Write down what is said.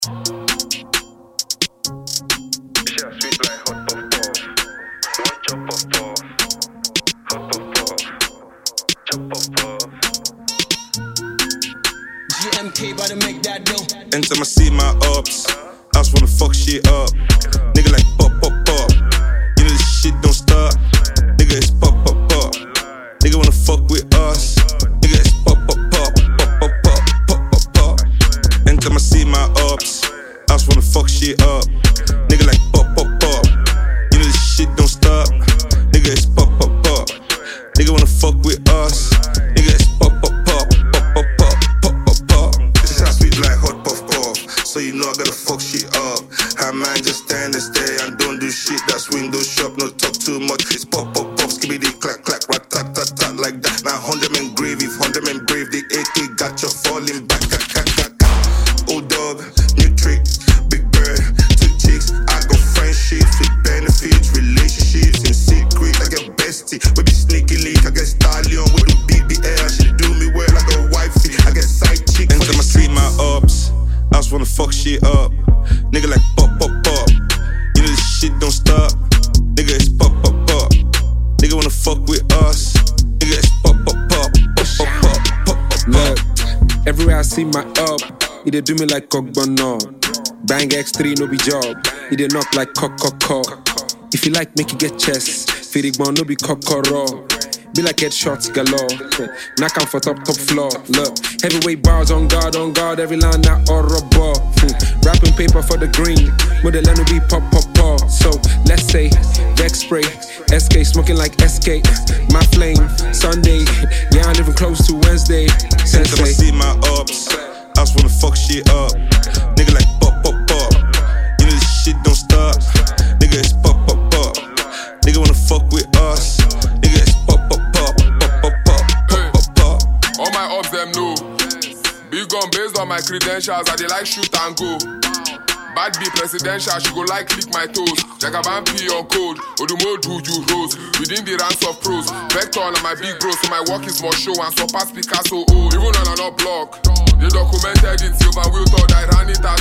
GMK about to make that dough. Anytime I see my ups, I just wanna fuck shit up. Nigga like pop, pop, pop. You know this shit don't stop. Nigga, it's pop, pop, pop. Nigga wanna fuck with us. Nigga, it's pop, pop, pop. Pop, pop, pop, pop, pop, pop. Anytime I see my ups, I just wanna fuck shit up. Nigga like pop, pop, pop. You know this shit don't stop. Nigga, it's pop, pop, pop. Nigga wanna fuck with us. Nigga, it's pop, pop, pop. Pop, pop, pop, pop, pop, pop. This is how sweet like hot puff puff. So you know I gotta fuck shit up. How man just stand and stay and don't do shit. That's window shop, no talk too much. It's pop, pop, pop, skibbity, clack, clack, rat, tat, tat, tat, like that. Now 100 men grave, if 100 men brave, the AK got you falling back, cat, cat, cat, cat. Old dog, new trick, big bird, two chicks. I got friendships with benefits, relationships in secret. I get bestie, we be sneaky leak. I get stallion with the BBL. She do me well like a wifey. I get side chick. Anytime I see my ups, I just wanna fuck shit up. Nigga like pop, pop, pop. You know this shit don't stop. Nigga, it's pop, pop, pop. Nigga wanna fuck with us. Nigga, it's pop, pop, pop. Pop, pop, pop, pop, pop, pop. Look, everywhere I see my up, he dey do me like Ogbono. Bang X3, no be job. He dey knock like cock. If you like, make you get chest. Firigbon, no be kokoro. Be like headshots galore. Knock out for top floor. Look, heavyweight bars on guard, every line that horrible. Wrapping paper for the green. Model no be pop. So let's say Vex spray, SK smoking like SK. My flame, Sunday. Yeah, I'm living close to Wednesday. Anytime I see my ups, I just wanna fuck shit up. Nigga like pop, pop, pop. You know this shit don't stop. Nigga, it's pop, pop, pop. Nigga wanna fuck with us. Nigga, it's pop, pop, pop. Pop, pop, pop. Pop, pop, pop. All my ups them know. Big gun based on my credentials, I dey like shoot and go. Bad be presidential, she go like lick my toes. Jagaban P on code, Odumo do you rose. Within the ranks of pros, Vector and my big bro, so my work is more show and surpass Picasso old. Even on an up block, they documented it, Silver Will thought I ran it as